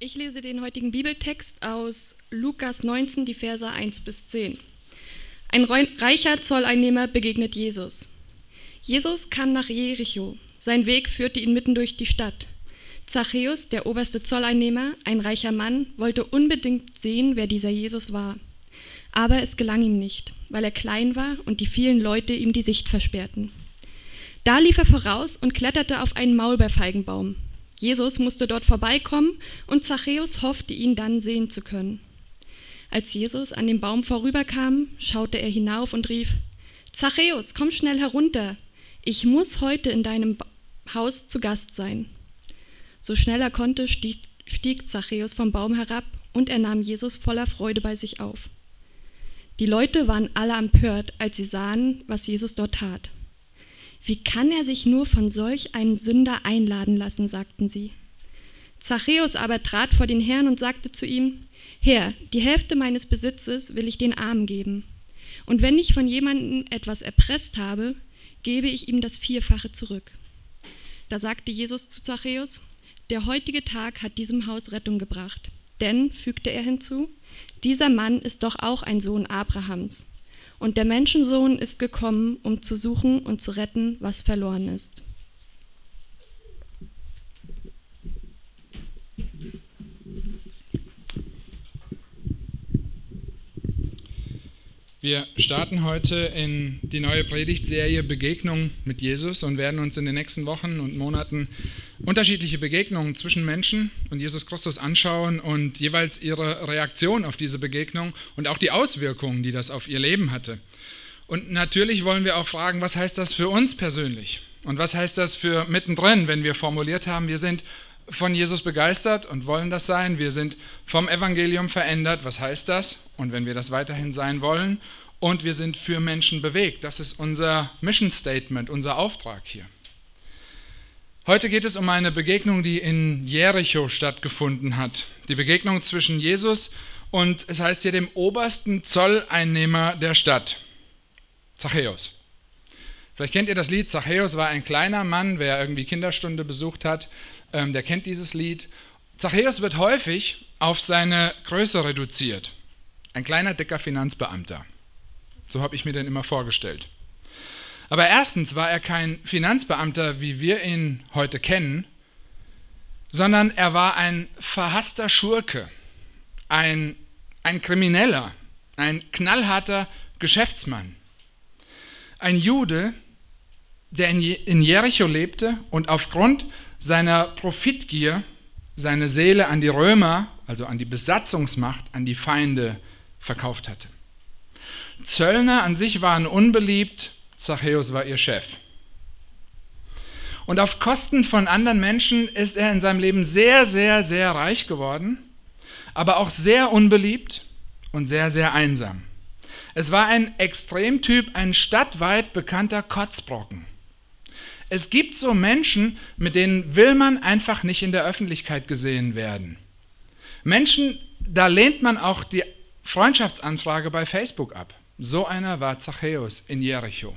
Ich lese den heutigen Bibeltext aus Lukas 19, die Verse 1 bis 10. Ein reicher Zolleinnehmer begegnet Jesus. Jesus kam nach Jericho. Sein Weg führte ihn mitten durch die Stadt. Zachäus, der oberste Zolleinnehmer, ein reicher Mann, wollte unbedingt sehen, wer dieser Jesus war. Aber es gelang ihm nicht, weil er klein war und die vielen Leute ihm die Sicht versperrten. Da lief er voraus und kletterte auf einen Maulbeerfeigenbaum. Jesus musste dort vorbeikommen und Zachäus hoffte, ihn dann sehen zu können. Als Jesus an dem Baum vorüberkam, schaute er hinauf und rief: Zachäus, komm schnell herunter, ich muss heute in deinem Haus zu Gast sein. So schnell er konnte, stieg Zachäus vom Baum herab und er nahm Jesus voller Freude bei sich auf. Die Leute waren alle empört, als sie sahen, was Jesus dort tat. Wie kann er sich nur von solch einem Sünder einladen lassen, sagten sie. Zachäus aber trat vor den Herrn und sagte zu ihm: Herr, die Hälfte meines Besitzes will ich den Armen geben. Und wenn ich von jemandem etwas erpresst habe, gebe ich ihm das Vierfache zurück. Da sagte Jesus zu Zachäus: Der heutige Tag hat diesem Haus Rettung gebracht. Denn, fügte er hinzu, dieser Mann ist doch auch ein Sohn Abrahams. Und der Menschensohn ist gekommen, um zu suchen und zu retten, was verloren ist. Wir starten heute in die neue Predigtserie Begegnung mit Jesus und werden uns in den nächsten Wochen und Monaten unterschiedliche Begegnungen zwischen Menschen und Jesus Christus anschauen und jeweils ihre Reaktion auf diese Begegnung und auch die Auswirkungen, die das auf ihr Leben hatte. Und natürlich wollen wir auch fragen, was heißt das für uns persönlich? Und was heißt das für mittendrin, wenn wir formuliert haben, wir sind von Jesus begeistert und wollen das sein. Wir sind vom Evangelium verändert. Was heißt das? Und wenn wir das weiterhin sein wollen. Und wir sind für Menschen bewegt. Das ist unser Mission Statement, unser Auftrag hier. Heute geht es um eine Begegnung, die in Jericho stattgefunden hat. Die Begegnung zwischen Jesus und, es heißt hier, dem obersten Zolleinnehmer der Stadt, Zachäus. Vielleicht kennt ihr das Lied. Zachäus war ein kleiner Mann. Wer irgendwie Kinderstunde besucht hat, der kennt dieses Lied. Zachäus wird häufig auf seine Größe reduziert. Ein kleiner, dicker Finanzbeamter. So habe ich mir den immer vorgestellt. Aber erstens war er kein Finanzbeamter, wie wir ihn heute kennen, sondern er war ein verhasster Schurke, ein Krimineller, ein knallharter Geschäftsmann. Ein Jude, der in Jericho lebte und aufgrund seiner Profitgier seine Seele an die Römer, also an die Besatzungsmacht, an die Feinde verkauft hatte. Zöllner an sich waren unbeliebt, Zachäus war ihr Chef. Und auf Kosten von anderen Menschen ist er in seinem Leben sehr, sehr, sehr reich geworden, aber auch sehr unbeliebt und sehr, sehr einsam. Es war ein Extremtyp, ein stadtweit bekannter Kotzbrocken. Es gibt so Menschen, mit denen will man einfach nicht in der Öffentlichkeit gesehen werden. Menschen, da lehnt man auch die Freundschaftsanfrage bei Facebook ab. So einer war Zachäus in Jericho.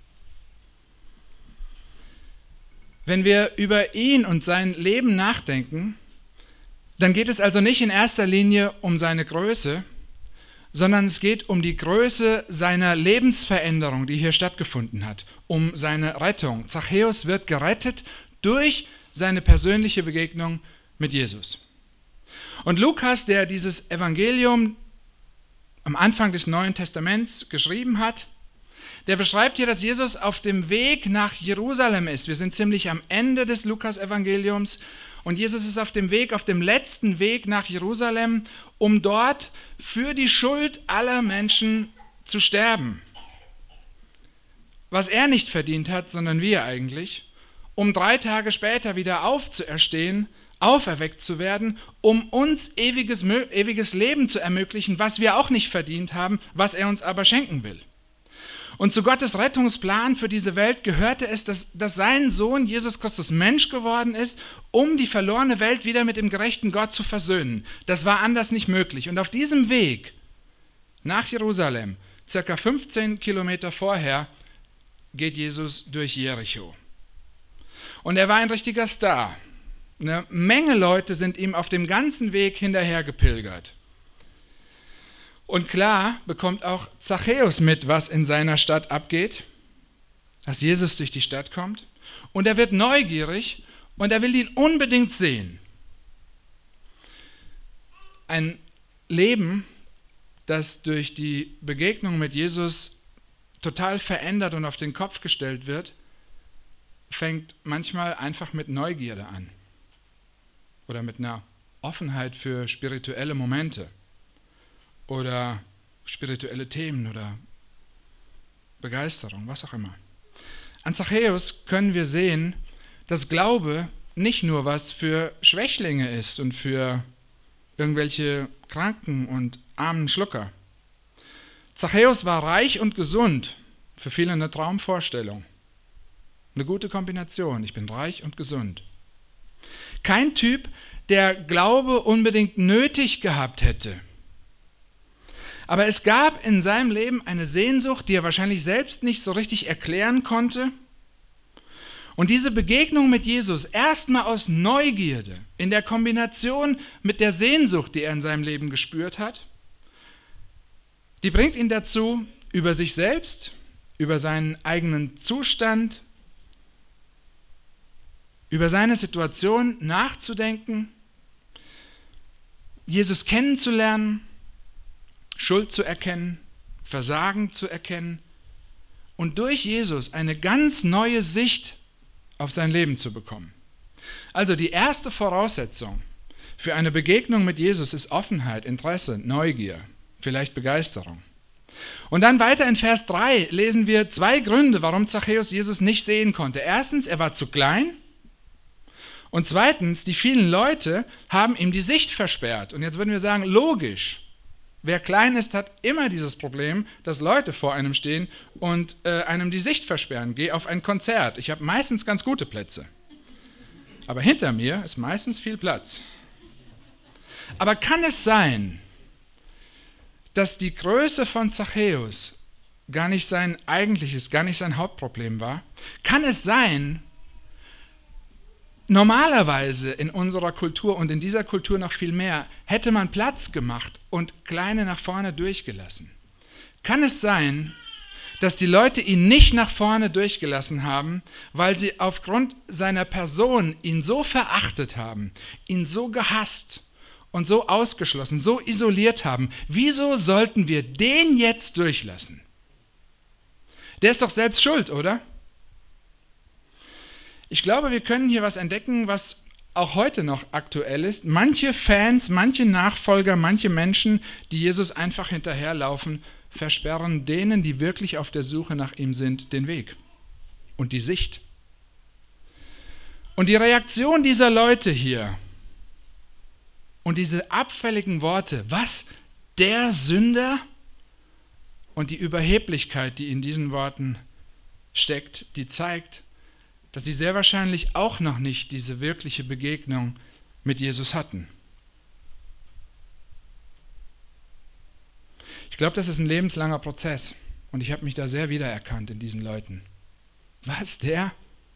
Wenn wir über ihn und sein Leben nachdenken, dann geht es also nicht in erster Linie um seine Größe, sondern es geht um die Größe seiner Lebensveränderung, die hier stattgefunden hat, um seine Rettung. Zachäus wird gerettet durch seine persönliche Begegnung mit Jesus. Und Lukas, der dieses Evangelium am Anfang des Neuen Testaments geschrieben hat, der beschreibt hier, dass Jesus auf dem Weg nach Jerusalem ist. Wir sind ziemlich am Ende des Lukas-Evangeliums und Jesus ist auf dem Weg, auf dem letzten Weg nach Jerusalem, um dort für die Schuld aller Menschen zu sterben. Was er nicht verdient hat, sondern wir eigentlich, um 3 Tage später wieder aufzuerstehen, auferweckt zu werden, um uns ewiges Leben zu ermöglichen, was wir auch nicht verdient haben, was er uns aber schenken will. Und zu Gottes Rettungsplan für diese Welt gehörte es, dass sein Sohn Jesus Christus Mensch geworden ist, um die verlorene Welt wieder mit dem gerechten Gott zu versöhnen. Das war anders nicht möglich. Und auf diesem Weg nach Jerusalem, circa 15 Kilometer vorher, geht Jesus durch Jericho. Und er war ein richtiger Star. Eine Menge Leute sind ihm auf dem ganzen Weg hinterher gepilgert. Und klar bekommt auch Zachäus mit, was in seiner Stadt abgeht, dass Jesus durch die Stadt kommt. Und er wird neugierig und er will ihn unbedingt sehen. Ein Leben, das durch die Begegnung mit Jesus total verändert und auf den Kopf gestellt wird, fängt manchmal einfach mit Neugierde an. Oder mit einer Offenheit für spirituelle Momente oder spirituelle Themen oder Begeisterung, was auch immer. An Zachäus können wir sehen, dass Glaube nicht nur was für Schwächlinge ist und für irgendwelche Kranken und armen Schlucker. Zachäus war reich und gesund, für viele eine Traumvorstellung. Eine gute Kombination, ich bin reich und gesund. Kein Typ, der Glaube unbedingt nötig gehabt hätte. Aber es gab in seinem Leben eine Sehnsucht, die er wahrscheinlich selbst nicht so richtig erklären konnte. Und diese Begegnung mit Jesus, erstmal aus Neugierde, in der Kombination mit der Sehnsucht, die er in seinem Leben gespürt hat, die bringt ihn dazu, über sich selbst, über seinen eigenen Zustand, über seine Situation nachzudenken, Jesus kennenzulernen, Schuld zu erkennen, Versagen zu erkennen und durch Jesus eine ganz neue Sicht auf sein Leben zu bekommen. Also die erste Voraussetzung für eine Begegnung mit Jesus ist Offenheit, Interesse, Neugier, vielleicht Begeisterung. Und dann weiter in Vers 3 lesen wir 2 Gründe, warum Zachäus Jesus nicht sehen konnte. Erstens, er war zu klein. Und zweitens, die vielen Leute haben ihm die Sicht versperrt. Und jetzt würden wir sagen, logisch. Wer klein ist, hat immer dieses Problem, dass Leute vor einem stehen und einem die Sicht versperren. Geh auf ein Konzert. Ich habe meistens ganz gute Plätze. Aber hinter mir ist meistens viel Platz. Aber kann es sein, dass die Größe von Zachäus gar nicht sein eigentliches, gar nicht sein Hauptproblem war? Kann es sein, normalerweise in unserer Kultur und in dieser Kultur noch viel mehr, hätte man Platz gemacht und Kleine nach vorne durchgelassen? Kann es sein, dass die Leute ihn nicht nach vorne durchgelassen haben, weil sie aufgrund seiner Person ihn so verachtet haben, ihn so gehasst und so ausgeschlossen, so isoliert haben? Wieso sollten wir den jetzt durchlassen? Der ist doch selbst schuld, oder? Ich glaube, wir können hier was entdecken, was auch heute noch aktuell ist. Manche Fans, manche Nachfolger, manche Menschen, die Jesus einfach hinterherlaufen, versperren denen, die wirklich auf der Suche nach ihm sind, den Weg und die Sicht. Und die Reaktion dieser Leute hier und diese abfälligen Worte, was, der Sünder? Und die Überheblichkeit, die in diesen Worten steckt, die zeigt, dass sie sehr wahrscheinlich auch noch nicht diese wirkliche Begegnung mit Jesus hatten. Ich glaube, das ist ein lebenslanger Prozess und ich habe mich da sehr wiedererkannt in diesen Leuten. Was, der?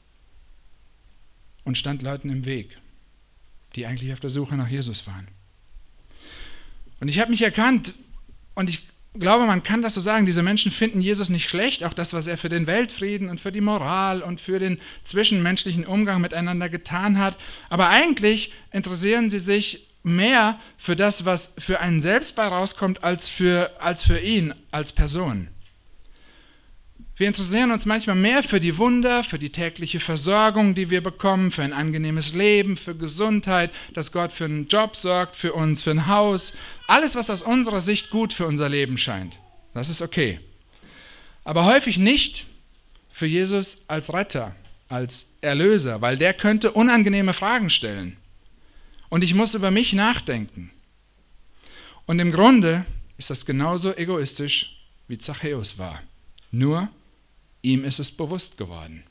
Und stand Leuten im Weg, die eigentlich auf der Suche nach Jesus waren. Und ich habe mich erkannt und ich glaube, man kann das so sagen, diese Menschen finden Jesus nicht schlecht, auch das, was er für den Weltfrieden und für die Moral und für den zwischenmenschlichen Umgang miteinander getan hat. Aber eigentlich interessieren sie sich mehr für das, was für einen selbst bei rauskommt, als für ihn als Person. Wir interessieren uns manchmal mehr für die Wunder, für die tägliche Versorgung, die wir bekommen, für ein angenehmes Leben, für Gesundheit, dass Gott für einen Job sorgt, für uns, für ein Haus. Alles, was aus unserer Sicht gut für unser Leben scheint. Das ist okay. Aber häufig nicht für Jesus als Retter, als Erlöser, weil der könnte unangenehme Fragen stellen. Und ich muss über mich nachdenken. Und im Grunde ist das genauso egoistisch, wie Zachäus war. Nur ihm ist es bewusst geworden.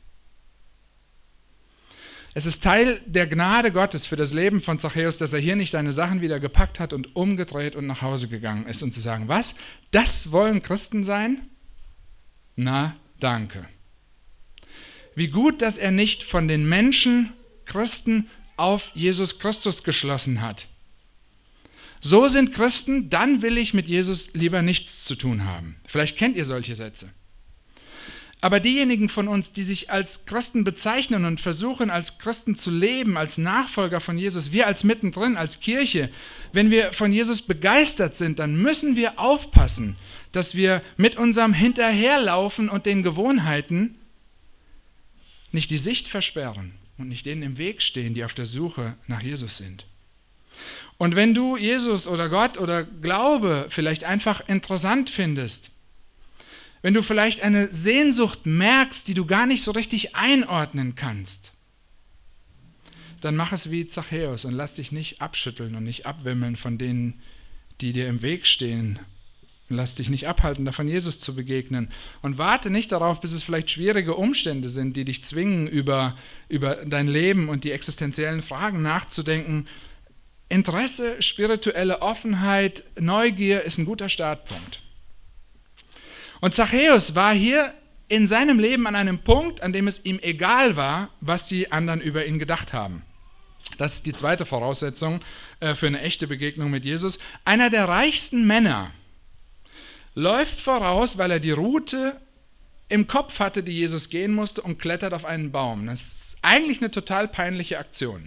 Es ist Teil der Gnade Gottes für das Leben von Zachäus, dass er hier nicht seine Sachen wieder gepackt hat und umgedreht und nach Hause gegangen ist und zu sagen, was? Das wollen Christen sein? Na, danke. Wie gut, dass er nicht von den Menschen, Christen, auf Jesus Christus geschlossen hat. So sind Christen, dann will ich mit Jesus lieber nichts zu tun haben. Vielleicht kennt ihr solche Sätze. Aber diejenigen von uns, die sich als Christen bezeichnen und versuchen, als Christen zu leben, als Nachfolger von Jesus, wir als mittendrin, als Kirche, wenn wir von Jesus begeistert sind, dann müssen wir aufpassen, dass wir mit unserem Hinterherlaufen und den Gewohnheiten nicht die Sicht versperren und nicht denen im Weg stehen, die auf der Suche nach Jesus sind. Und wenn du Jesus oder Gott oder Glaube vielleicht einfach interessant findest, wenn du vielleicht eine Sehnsucht merkst, die du gar nicht so richtig einordnen kannst, dann mach es wie Zachäus und lass dich nicht abschütteln und nicht abwimmeln von denen, die dir im Weg stehen. Und lass dich nicht abhalten, davon Jesus zu begegnen. Und warte nicht darauf, bis es vielleicht schwierige Umstände sind, die dich zwingen, über dein Leben und die existenziellen Fragen nachzudenken. Interesse, spirituelle Offenheit, Neugier ist ein guter Startpunkt. Und Zachäus war hier in seinem Leben an einem Punkt, an dem es ihm egal war, was die anderen über ihn gedacht haben. Das ist die zweite Voraussetzung für eine echte Begegnung mit Jesus. Einer der reichsten Männer läuft voraus, weil er die Route im Kopf hatte, die Jesus gehen musste, und klettert auf einen Baum. Das ist eigentlich eine total peinliche Aktion,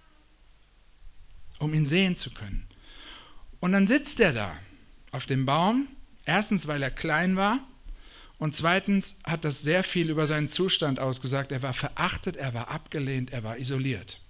um ihn sehen zu können. Und dann sitzt er da auf dem Baum. Erstens, weil er klein war, und zweitens hat das sehr viel über seinen Zustand ausgesagt. Er war verachtet, er war abgelehnt, er war isoliert.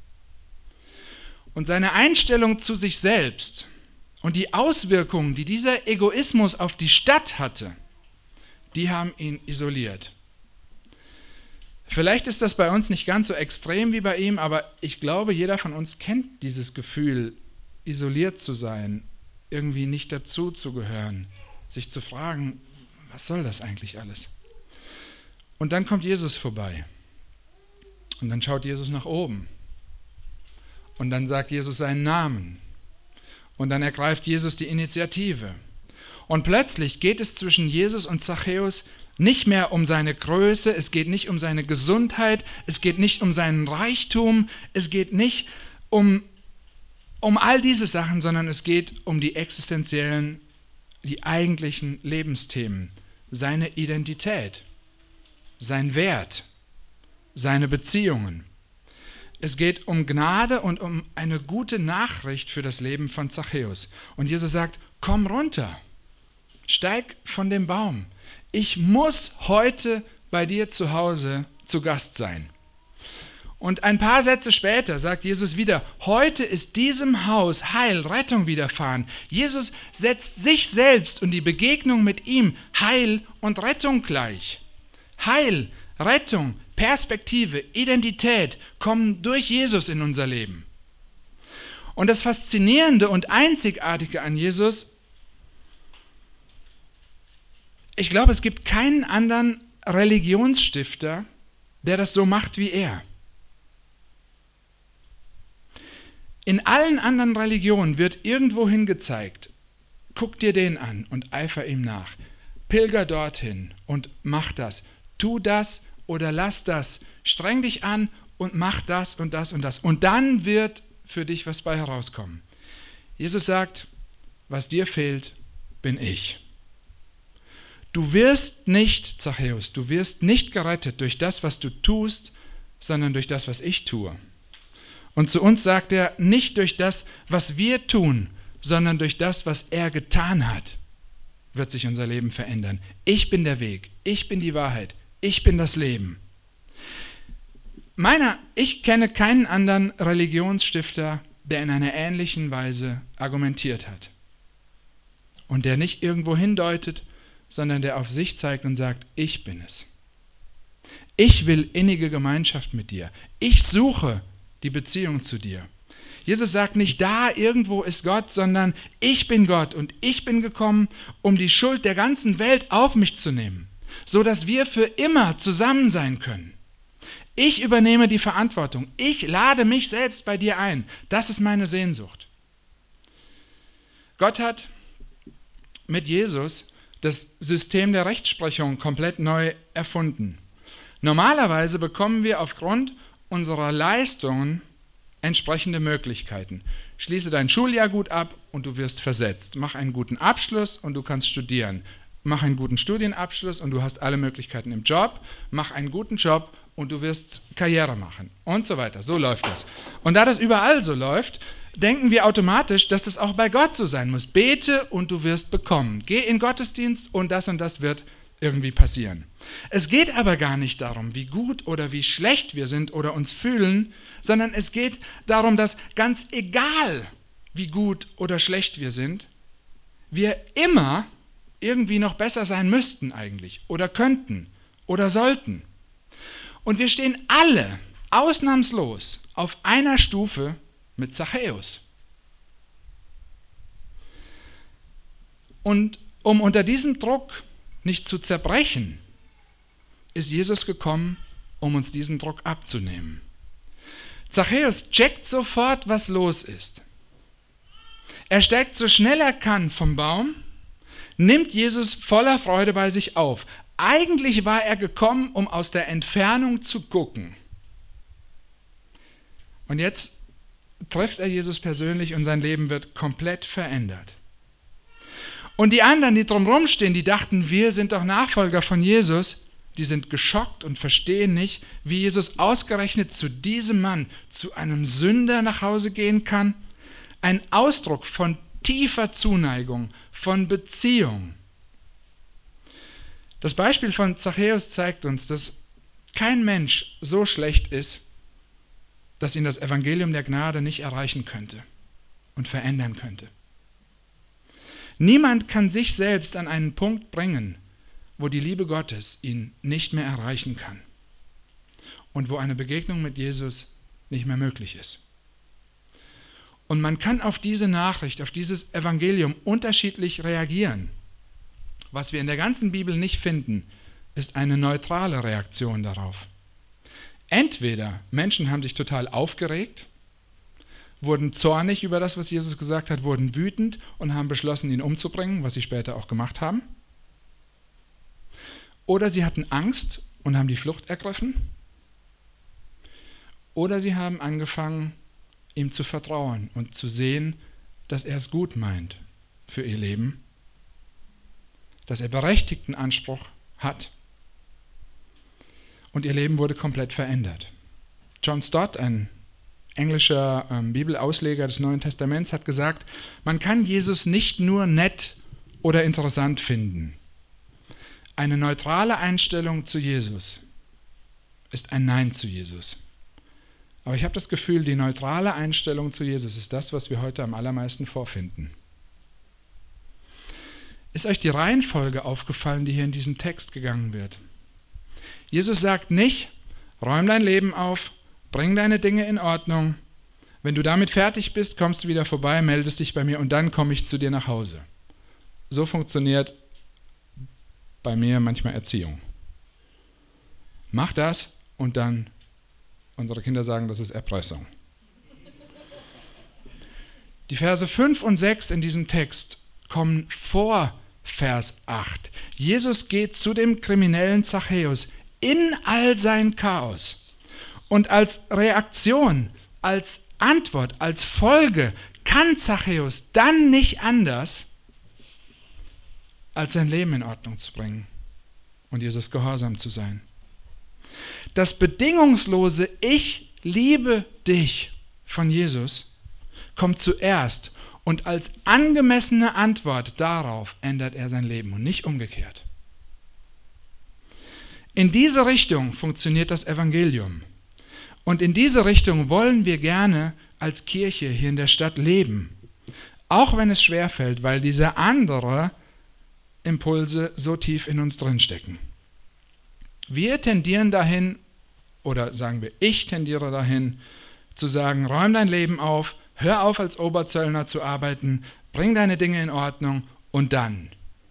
Und seine Einstellung zu sich selbst und die Auswirkungen, die dieser Egoismus auf die Stadt hatte, die haben ihn isoliert. Vielleicht ist das bei uns nicht ganz so extrem wie bei ihm, aber ich glaube, jeder von uns kennt dieses Gefühl, isoliert zu sein, irgendwie nicht dazu zu gehören, sich zu fragen, was soll das eigentlich alles? Und dann kommt Jesus vorbei. Und dann schaut Jesus nach oben. Und dann sagt Jesus seinen Namen. Und dann ergreift Jesus die Initiative. Und plötzlich geht es zwischen Jesus und Zachäus nicht mehr um seine Größe, es geht nicht um seine Gesundheit, es geht nicht um seinen Reichtum, es geht nicht um all diese Sachen, sondern es geht um die existenziellen, die eigentlichen Lebensthemen. Seine Identität, sein Wert, seine Beziehungen. Es geht um Gnade und um eine gute Nachricht für das Leben von Zachäus. Und Jesus sagt, komm runter, steig von dem Baum. Ich muss heute bei dir zu Hause zu Gast sein. Und ein paar Sätze später sagt Jesus wieder, heute ist diesem Haus Heil, Rettung widerfahren. Jesus setzt sich selbst und die Begegnung mit ihm Heil und Rettung gleich. Heil, Rettung, Perspektive, Identität kommen durch Jesus in unser Leben. Und das Faszinierende und Einzigartige an Jesus, ich glaube, es gibt keinen anderen Religionsstifter, der das so macht wie er. In allen anderen Religionen wird irgendwo hingezeigt, guck dir den an und eifer ihm nach. Pilger dorthin und mach das. Tu das oder lass das. Streng dich an und mach das und das und das. Und dann wird für dich was bei herauskommen. Jesus sagt, was dir fehlt, bin ich. Du wirst nicht, Zachäus, du wirst nicht gerettet durch das, was du tust, sondern durch das, was ich tue. Und zu uns sagt er, nicht durch das, was wir tun, sondern durch das, was er getan hat, wird sich unser Leben verändern. Ich bin der Weg, ich bin die Wahrheit, ich bin das Leben. Ich kenne keinen anderen Religionsstifter, der in einer ähnlichen Weise argumentiert hat. Und der nicht irgendwo hindeutet, sondern der auf sich zeigt und sagt, ich bin es. Ich will innige Gemeinschaft mit dir. Ich suche die Beziehung zu dir. Jesus sagt nicht, da irgendwo ist Gott, sondern ich bin Gott und ich bin gekommen, um die Schuld der ganzen Welt auf mich zu nehmen, so dass wir für immer zusammen sein können. Ich übernehme die Verantwortung. Ich lade mich selbst bei dir ein. Das ist meine Sehnsucht. Gott hat mit Jesus das System der Rechtsprechung komplett neu erfunden. Normalerweise bekommen wir aufgrund unserer Leistungen entsprechende Möglichkeiten. Schließe dein Schuljahr gut ab und du wirst versetzt. Mach einen guten Abschluss und du kannst studieren. Mach einen guten Studienabschluss und du hast alle Möglichkeiten im Job. Mach einen guten Job und du wirst Karriere machen und so weiter. So läuft das. Und da das überall so läuft, denken wir automatisch, dass das auch bei Gott so sein muss. Bete und du wirst bekommen. Geh in Gottesdienst und das wird irgendwie passieren. Es geht aber gar nicht darum, wie gut oder wie schlecht wir sind oder uns fühlen, sondern es geht darum, dass ganz egal, wie gut oder schlecht wir sind, wir immer irgendwie noch besser sein müssten eigentlich oder könnten oder sollten. Und wir stehen alle ausnahmslos auf einer Stufe mit Zachäus. Und um unter diesem Druck nicht zu zerbrechen, ist Jesus gekommen, um uns diesen Druck abzunehmen. Zachäus checkt sofort, was los ist. Er steigt so schnell er kann vom Baum, nimmt Jesus voller Freude bei sich auf. Eigentlich war er gekommen, um aus der Entfernung zu gucken. Und jetzt trifft er Jesus persönlich und sein Leben wird komplett verändert. Und die anderen, die drumherum stehen, die dachten, wir sind doch Nachfolger von Jesus, die sind geschockt und verstehen nicht, wie Jesus ausgerechnet zu diesem Mann, zu einem Sünder nach Hause gehen kann. Ein Ausdruck von tiefer Zuneigung, von Beziehung. Das Beispiel von Zachäus zeigt uns, dass kein Mensch so schlecht ist, dass ihn das Evangelium der Gnade nicht erreichen könnte und verändern könnte. Niemand kann sich selbst an einen Punkt bringen, wo die Liebe Gottes ihn nicht mehr erreichen kann und wo eine Begegnung mit Jesus nicht mehr möglich ist. Und man kann auf diese Nachricht, auf dieses Evangelium unterschiedlich reagieren. Was wir in der ganzen Bibel nicht finden, ist eine neutrale Reaktion darauf. Entweder Menschen haben sich total aufgeregt, wurden zornig über das, was Jesus gesagt hat, wurden wütend und haben beschlossen, ihn umzubringen, was sie später auch gemacht haben. Oder sie hatten Angst und haben die Flucht ergriffen. Oder sie haben angefangen, ihm zu vertrauen und zu sehen, dass er es gut meint für ihr Leben, dass er berechtigten Anspruch hat. Und ihr Leben wurde komplett verändert. John Stott, ein englischer Bibelausleger des Neuen Testaments, hat gesagt, man kann Jesus nicht nur nett oder interessant finden. Eine neutrale Einstellung zu Jesus ist ein Nein zu Jesus. Aber ich habe das Gefühl, die neutrale Einstellung zu Jesus ist das, was wir heute am allermeisten vorfinden. Ist euch die Reihenfolge aufgefallen, die hier in diesem Text gegangen wird? Jesus sagt nicht, räum dein Leben auf, bring deine Dinge in Ordnung. Wenn du damit fertig bist, kommst du wieder vorbei, meldest dich bei mir und dann komme ich zu dir nach Hause. So funktioniert bei mir manchmal Erziehung. Mach das und dann, unsere Kinder sagen, das ist Erpressung. Die Verse 5 und 6 in diesem Text kommen vor Vers 8. Jesus geht zu dem kriminellen Zachäus in all sein Chaos. Und als Reaktion, als Antwort, als Folge kann Zachäus dann nicht anders, als sein Leben in Ordnung zu bringen und Jesus gehorsam zu sein. Das bedingungslose Ich liebe dich von Jesus kommt zuerst und als angemessene Antwort darauf ändert er sein Leben und nicht umgekehrt. In diese Richtung funktioniert das Evangelium. Und in diese Richtung wollen wir gerne als Kirche hier in der Stadt leben. Auch wenn es schwerfällt, weil diese anderen Impulse so tief in uns drinstecken. Wir tendieren dahin, oder sagen wir, ich tendiere dahin, zu sagen, räum dein Leben auf, hör auf als Oberzöllner zu arbeiten, bring deine Dinge in Ordnung und dann.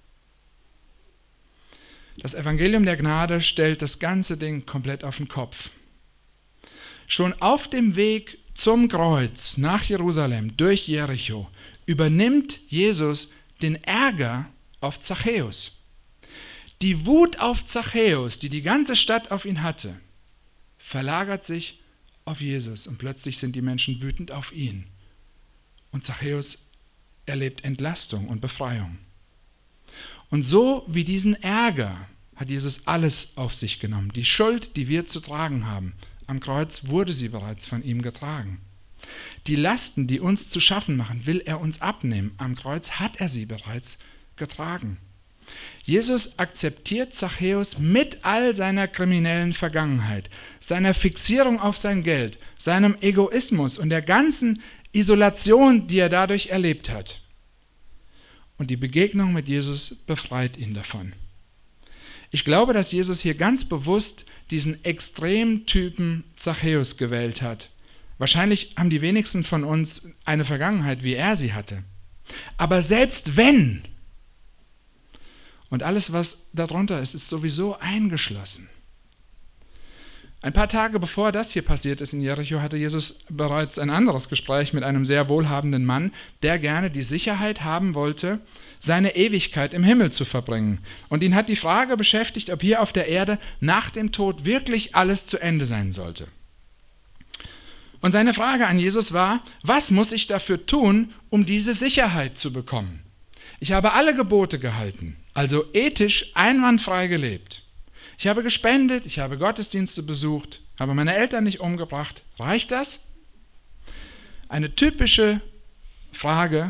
Das Evangelium der Gnade stellt das ganze Ding komplett auf den Kopf. Schon auf dem Weg zum Kreuz nach Jerusalem durch Jericho übernimmt Jesus den Ärger auf Zachäus. Die Wut auf Zachäus, die die ganze Stadt auf ihn hatte, verlagert sich auf Jesus und plötzlich sind die Menschen wütend auf ihn. Und Zachäus erlebt Entlastung und Befreiung. Und so wie diesen Ärger hat Jesus alles auf sich genommen. Die Schuld, die wir zu tragen haben. Am Kreuz wurde sie bereits von ihm getragen. Die Lasten, die uns zu schaffen machen, will er uns abnehmen. Am Kreuz hat er sie bereits getragen. Jesus akzeptiert Zachäus mit all seiner kriminellen Vergangenheit, seiner Fixierung auf sein Geld, seinem Egoismus und der ganzen Isolation, die er dadurch erlebt hat. Und die Begegnung mit Jesus befreit ihn davon. Ich glaube, dass Jesus hier ganz bewusst diesen Extremtypen Zachäus gewählt hat. Wahrscheinlich haben die wenigsten von uns eine Vergangenheit, wie er sie hatte. Aber selbst wenn, und alles, was darunter ist, ist sowieso eingeschlossen. Ein paar Tage bevor das hier passiert ist in Jericho, hatte Jesus bereits ein anderes Gespräch mit einem sehr wohlhabenden Mann, der gerne die Sicherheit haben wollte, seine Ewigkeit im Himmel zu verbringen. Und ihn hat die Frage beschäftigt, ob hier auf der Erde nach dem Tod wirklich alles zu Ende sein sollte. Und seine Frage an Jesus war, was muss ich dafür tun, um diese Sicherheit zu bekommen? Ich habe alle Gebote gehalten, also ethisch einwandfrei gelebt. Ich habe gespendet, ich habe Gottesdienste besucht, habe meine Eltern nicht umgebracht. Reicht das? Eine typische Frage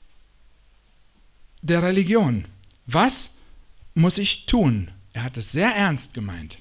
der Religion. Was muss ich tun? Er hat es sehr ernst gemeint.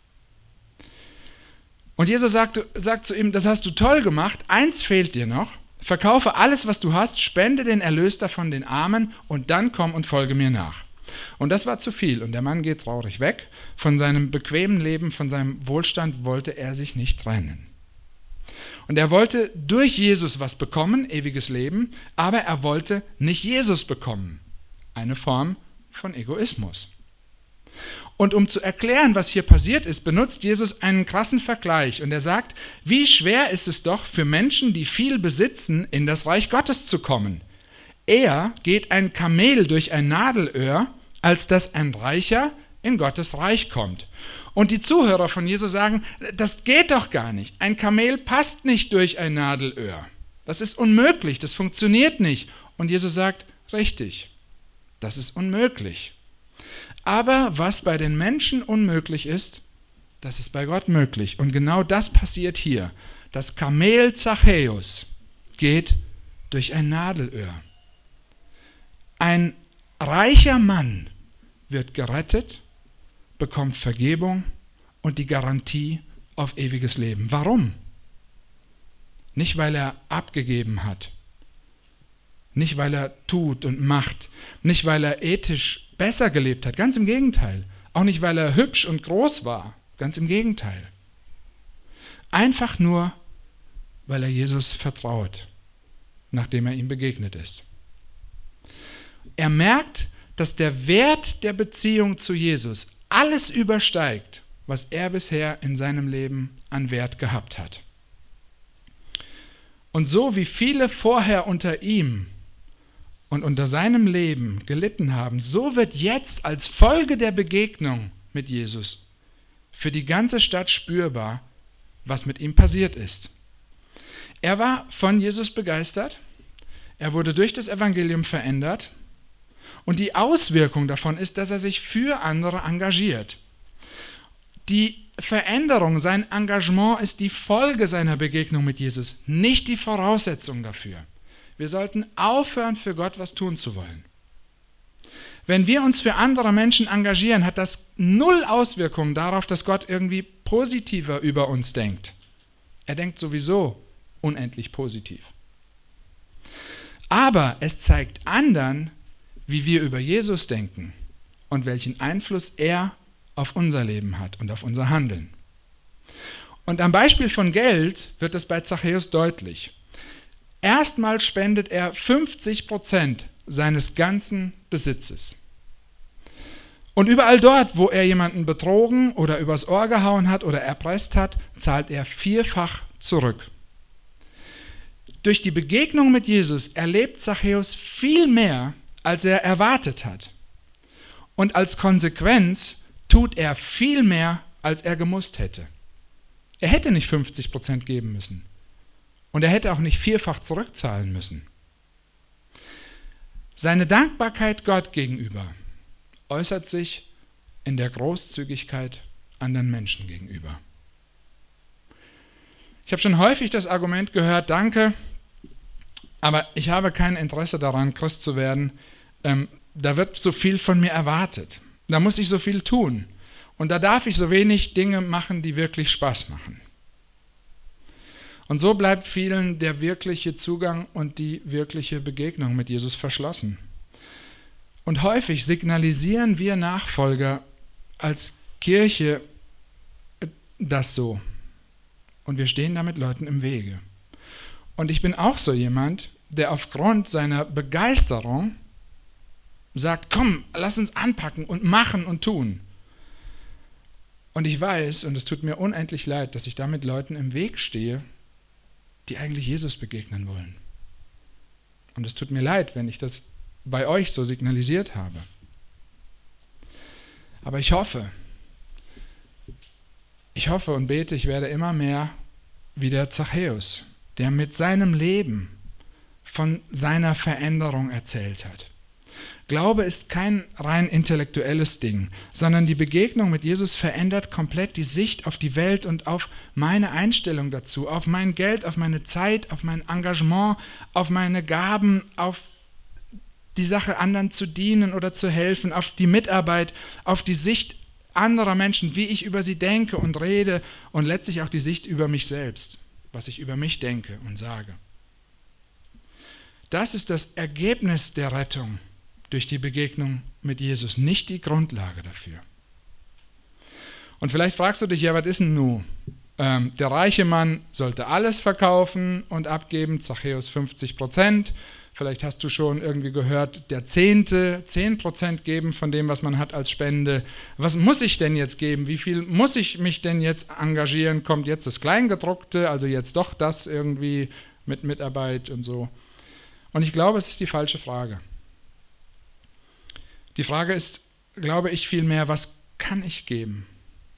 Und Jesus sagt zu ihm, das hast du toll gemacht, eins fehlt dir noch, verkaufe alles, was du hast, spende den Erlös davon den Armen und dann komm und folge mir nach. Und das war zu viel und der Mann geht traurig weg. Von seinem bequemen Leben, von seinem Wohlstand wollte er sich nicht trennen. Und er wollte durch Jesus was bekommen, ewiges Leben, aber er wollte nicht Jesus bekommen. Eine Form von Egoismus. Und um zu erklären, was hier passiert ist, benutzt Jesus einen krassen Vergleich. Und er sagt, wie schwer ist es doch für Menschen, die viel besitzen, in das Reich Gottes zu kommen. Eher geht ein Kamel durch ein Nadelöhr, als dass ein Reicher in Gottes Reich kommt. Und die Zuhörer von Jesus sagen, das geht doch gar nicht. Ein Kamel passt nicht durch ein Nadelöhr. Das ist unmöglich, das funktioniert nicht. Und Jesus sagt, richtig, das ist unmöglich. Aber was bei den Menschen unmöglich ist, das ist bei Gott möglich. Und genau das passiert hier. Das Kamel Zachäus geht durch ein Nadelöhr. Ein reicher Mann wird gerettet, bekommt Vergebung und die Garantie auf ewiges Leben. Warum? Nicht, weil er abgegeben hat. Nicht, weil er tut und macht. Nicht, weil er ethisch besser gelebt hat. Ganz im Gegenteil. Auch nicht, weil er hübsch und groß war. Ganz im Gegenteil. Einfach nur, weil er Jesus vertraut, nachdem er ihm begegnet ist. Er merkt, dass der Wert der Beziehung zu Jesus alles übersteigt, was er bisher in seinem Leben an Wert gehabt hat. Und so wie viele vorher unter ihm und unter seinem Leben gelitten haben, so wird jetzt als Folge der Begegnung mit Jesus für die ganze Stadt spürbar, was mit ihm passiert ist. Er war von Jesus begeistert, er wurde durch das Evangelium verändert und die Auswirkung davon ist, dass er sich für andere engagiert. Die Veränderung, sein Engagement ist die Folge seiner Begegnung mit Jesus, nicht die Voraussetzung dafür. Wir sollten aufhören, für Gott was tun zu wollen. Wenn wir uns für andere Menschen engagieren, hat das null Auswirkungen darauf, dass Gott irgendwie positiver über uns denkt. Er denkt sowieso unendlich positiv. Aber es zeigt anderen, wie wir über Jesus denken und welchen Einfluss er auf unser Leben hat und auf unser Handeln. Und am Beispiel von Geld wird es bei Zachäus deutlich. Erstmal spendet er 50% seines ganzen Besitzes. Und überall dort, wo er jemanden betrogen oder übers Ohr gehauen hat oder erpresst hat, zahlt er vierfach zurück. Durch die Begegnung mit Jesus erlebt Zachäus viel mehr, als er erwartet hat. Und als Konsequenz tut er viel mehr, als er gemusst hätte. Er hätte nicht 50% geben müssen. Und er hätte auch nicht vierfach zurückzahlen müssen. Seine Dankbarkeit Gott gegenüber äußert sich in der Großzügigkeit anderen Menschen gegenüber. Ich habe schon häufig das Argument gehört, danke, aber ich habe kein Interesse daran, Christ zu werden. Da wird so viel von mir erwartet. Da muss ich so viel tun. Und da darf ich so wenig Dinge machen, die wirklich Spaß machen. Und so bleibt vielen der wirkliche Zugang und die wirkliche Begegnung mit Jesus verschlossen. Und häufig signalisieren wir Nachfolger als Kirche das so. Und wir stehen damit Leuten im Wege. Und ich bin auch so jemand, der aufgrund seiner Begeisterung sagt, komm, lass uns anpacken und machen und tun. Und ich weiß, und es tut mir unendlich leid, dass ich damit Leuten im Weg stehe, die eigentlich Jesus begegnen wollen. Und es tut mir leid, wenn ich das bei euch so signalisiert habe. Aber ich hoffe und bete, ich werde immer mehr wie der Zachäus, der mit seinem Leben von seiner Veränderung erzählt hat. Glaube ist kein rein intellektuelles Ding, sondern die Begegnung mit Jesus verändert komplett die Sicht auf die Welt und auf meine Einstellung dazu, auf mein Geld, auf meine Zeit, auf mein Engagement, auf meine Gaben, auf die Sache, anderen zu dienen oder zu helfen, auf die Mitarbeit, auf die Sicht anderer Menschen, wie ich über sie denke und rede und letztlich auch die Sicht über mich selbst, was ich über mich denke und sage. Das ist das Ergebnis der Rettung durch die Begegnung mit Jesus, nicht die Grundlage dafür. Und vielleicht fragst du dich, ja, was ist denn nun? Der reiche Mann sollte alles verkaufen und abgeben, Zachäus 50%. Vielleicht hast du schon irgendwie gehört, der Zehnte, 10% geben von dem, was man hat als Spende. Was muss ich denn jetzt geben? Wie viel muss ich mich denn jetzt engagieren? Kommt jetzt das Kleingedruckte, also jetzt doch das irgendwie mit Mitarbeit und so? Und ich glaube, es ist die falsche Frage. Die Frage ist, glaube ich, vielmehr, was kann ich geben?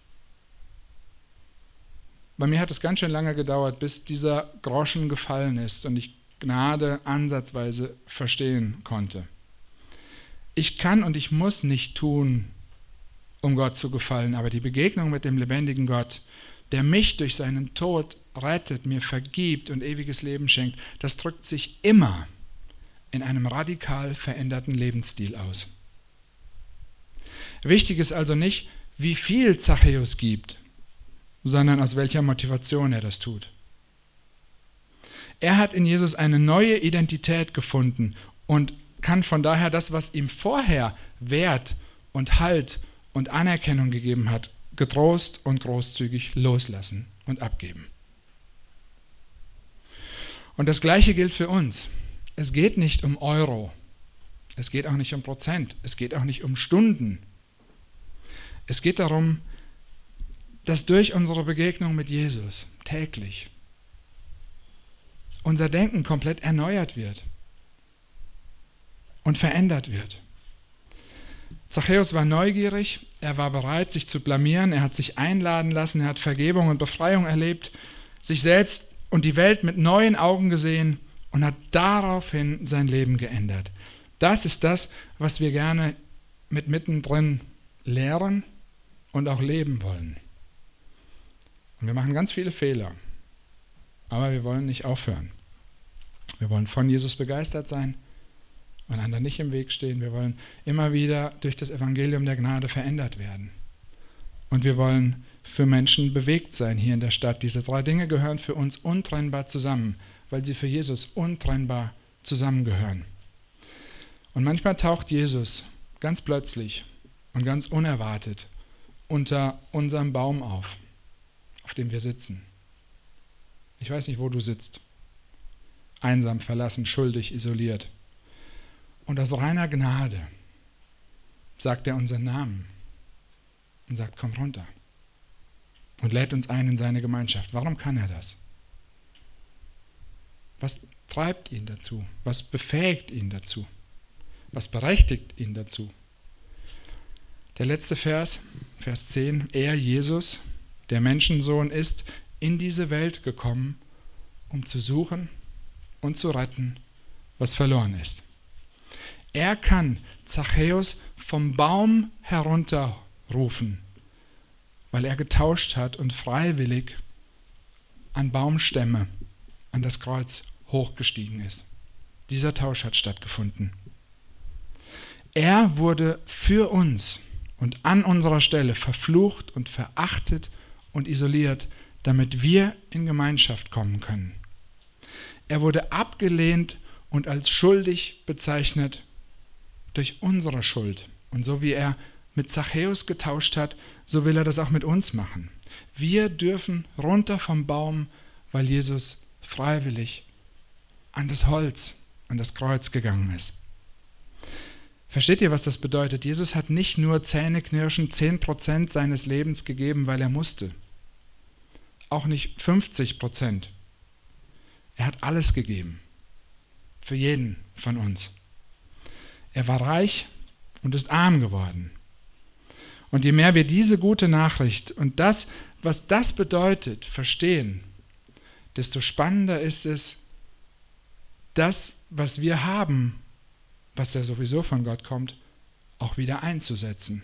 Bei mir hat es ganz schön lange gedauert, bis dieser Groschen gefallen ist und ich Gnade ansatzweise verstehen konnte. Ich kann und ich muss nicht tun, um Gott zu gefallen, aber die Begegnung mit dem lebendigen Gott, der mich durch seinen Tod rettet, mir vergibt und ewiges Leben schenkt, das drückt sich immer in einem radikal veränderten Lebensstil aus. Wichtig ist also nicht, wie viel Zachäus gibt, sondern aus welcher Motivation er das tut. Er hat in Jesus eine neue Identität gefunden und kann von daher das, was ihm vorher Wert und Halt und Anerkennung gegeben hat, getrost und großzügig loslassen und abgeben. Und das Gleiche gilt für uns. Es geht nicht um Euro, es geht auch nicht um Prozent, es geht auch nicht um Stunden. Es geht darum, dass durch unsere Begegnung mit Jesus täglich unser Denken komplett erneuert wird und verändert wird. Zachäus war neugierig, er war bereit, sich zu blamieren, er hat sich einladen lassen, er hat Vergebung und Befreiung erlebt, sich selbst und die Welt mit neuen Augen gesehen und hat daraufhin sein Leben geändert. Das ist das, was wir gerne mit mittendrin lehren und auch leben wollen. Und wir machen ganz viele Fehler, aber wir wollen nicht aufhören. Wir wollen von Jesus begeistert sein und anderen nicht im Weg stehen. Wir wollen immer wieder durch das Evangelium der Gnade verändert werden. Und wir wollen für Menschen bewegt sein hier in der Stadt. Diese 3 Dinge gehören für uns untrennbar zusammen, weil sie für Jesus untrennbar zusammengehören. Und manchmal taucht Jesus ganz plötzlich und ganz unerwartet unter unserem Baum auf dem wir sitzen. Ich weiß nicht, wo du sitzt. Einsam, verlassen, schuldig, isoliert. Und aus reiner Gnade sagt er unseren Namen und sagt, komm runter. Und lädt uns ein in seine Gemeinschaft. Warum kann er das? Was treibt ihn dazu? Was befähigt ihn dazu? Was berechtigt ihn dazu? Der letzte Vers, Vers 10. Er, Jesus, der Menschensohn ist, in diese Welt gekommen, um zu suchen und zu retten, was verloren ist. Er kann Zachäus vom Baum herunterrufen, weil er getauscht hat und freiwillig an Baumstämme, an das Kreuz hochgestiegen ist. Dieser Tausch hat stattgefunden. Er wurde für uns und an unserer Stelle verflucht und verachtet und isoliert, damit wir in Gemeinschaft kommen können. Er wurde abgelehnt und als schuldig bezeichnet durch unsere Schuld. Und so wie er mit Zachäus getauscht hat, so will er das auch mit uns machen. Wir dürfen runter vom Baum, weil Jesus freiwillig an das Holz, an das Kreuz gegangen ist. Versteht ihr, was das bedeutet? Jesus hat nicht nur zähneknirschend 10% seines Lebens gegeben, weil er musste. Auch nicht 50%. Er hat alles gegeben. Für jeden von uns. Er war reich und ist arm geworden. Und je mehr wir diese gute Nachricht und das, was das bedeutet, verstehen, desto spannender ist es, das, was wir haben, was ja sowieso von Gott kommt, auch wieder einzusetzen.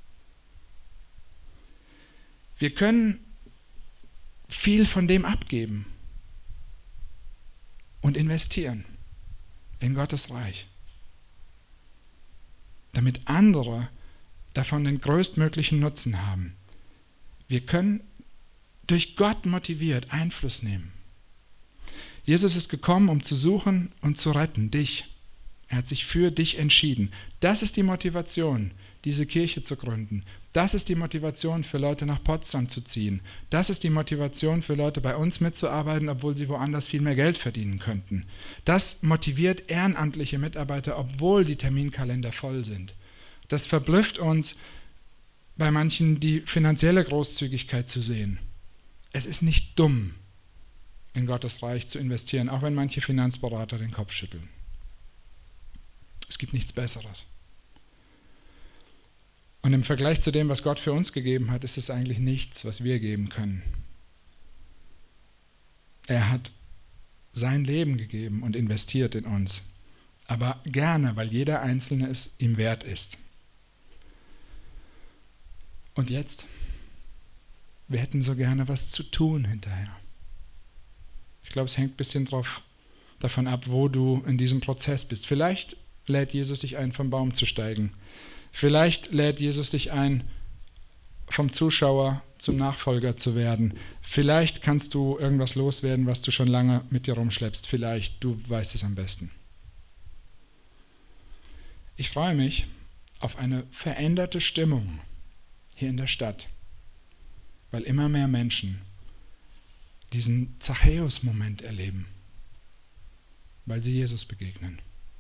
Wir können viel von dem abgeben und investieren in Gottes Reich, damit andere davon den größtmöglichen Nutzen haben. Wir können durch Gott motiviert Einfluss nehmen. Jesus ist gekommen, um zu suchen und zu retten, dich. Er hat sich für dich entschieden. Das ist die Motivation, diese Kirche zu gründen. Das ist die Motivation für Leute nach Potsdam zu ziehen. Das ist die Motivation für Leute bei uns mitzuarbeiten, obwohl sie woanders viel mehr Geld verdienen könnten. Das motiviert ehrenamtliche Mitarbeiter, obwohl die Terminkalender voll sind. Das verblüfft uns, bei manchen die finanzielle Großzügigkeit zu sehen. Es ist nicht dumm, in Gottes Reich zu investieren, auch wenn manche Finanzberater den Kopf schütteln. Es gibt nichts Besseres. Und im Vergleich zu dem, was Gott für uns gegeben hat, ist es eigentlich nichts, was wir geben können. Er hat sein Leben gegeben und investiert in uns. Aber gerne, weil jeder Einzelne es ihm wert ist. Und jetzt? Wir hätten so gerne was zu tun hinterher. Ich glaube, es hängt ein bisschen davon ab, wo du in diesem Prozess bist. Vielleicht lädt Jesus dich ein, vom Baum zu steigen. Vielleicht lädt Jesus dich ein, vom Zuschauer zum Nachfolger zu werden. Vielleicht kannst du irgendwas loswerden, was du schon lange mit dir rumschleppst. Vielleicht, du weißt es am besten. Ich freue mich auf eine veränderte Stimmung hier in der Stadt, weil immer mehr Menschen diesen Zachäus-Moment erleben, weil sie Jesus begegnen.